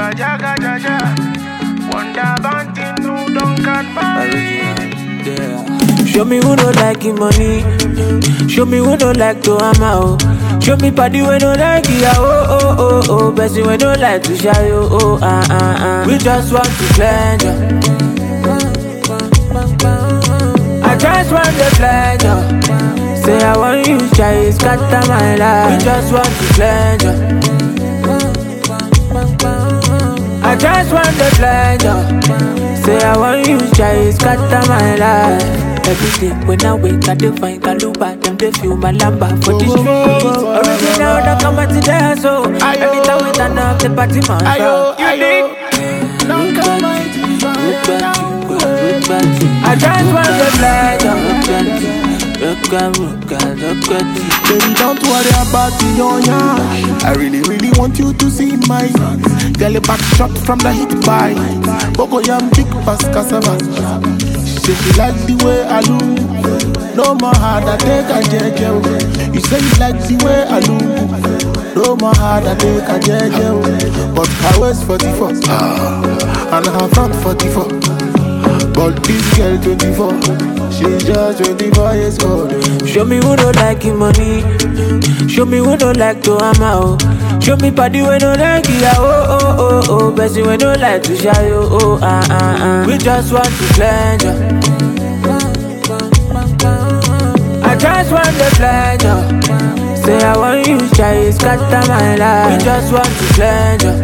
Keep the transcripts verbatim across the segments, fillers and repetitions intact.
Baba Jaga Jaja, Wonder Banting, no don't cut my. Show me who don't like him money. Show me who don't like to hammer. Oh. Show me party when don't like it. Oh oh oh oh. Bessie when don't like to shy. Oh oh ah ah ah. We just want to pleasure. I just want the pleasure. Say I want you shy, scatter my life. We just want to pleasure. I just want the pleasure. Say I want you shy, scatter my life. Every day when I wake, I do find Kaluba. Them they feel my lamba for the streets. Original, they come at the dance, so anytime we turn up the party, man. Ayo, ayo, don't come out. I just want the pleasure. Baby, don't worry about the yonya. I really, really want you to see my girl back shot from the hit by Boko Yam Big Pass Cassava. She say she like the way I look. No more hard, I take a jeje. You say you like the way I look. No more hard, I take a jeje. But her waist forty-four and her front forty-four. But this girl twenty-four, she's just twenty-four years old. Show me who don't like him money. Show me who don't like to hammer. Oh. Show me party when don't like it. Oh oh oh oh. Bessie when don't like to shy. Oh oh ah ah ah. We just want to pleasure. I just want the pleasure. Say I want you shy, scatter my life. We just want to pleasure.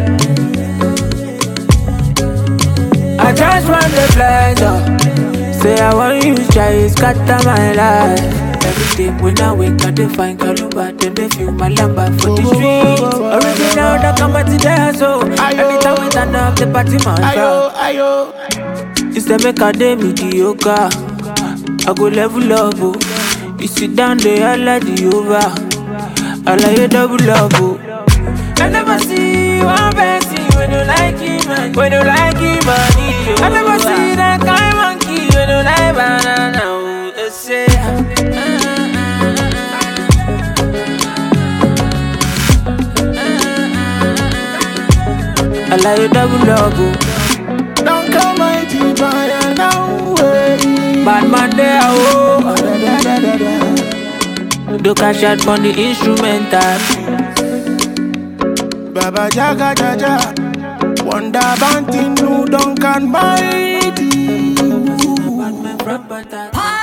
I just want the pleasure. Say I want you shy, scatter my life. Every day when I wake, I dey find Kaluba. Then they feel my lamba for the streets. Original, they come at the dance, so anytime we turn up the party, man. Ayo, ayo. You say make a day mediocre. I go level up, oh. You sit down there, I like the over. I like your double up, oh. I never see one person when you like him, man. When you like him, money. I never see that kind monkey when you like banana. Oh, they say. I like your double up, oh. Don't come my tea by now. Bad man there, oh. Do cash out on the instrumental. Baba Jaga Jaja, Wonder Banting, no don't can mighty.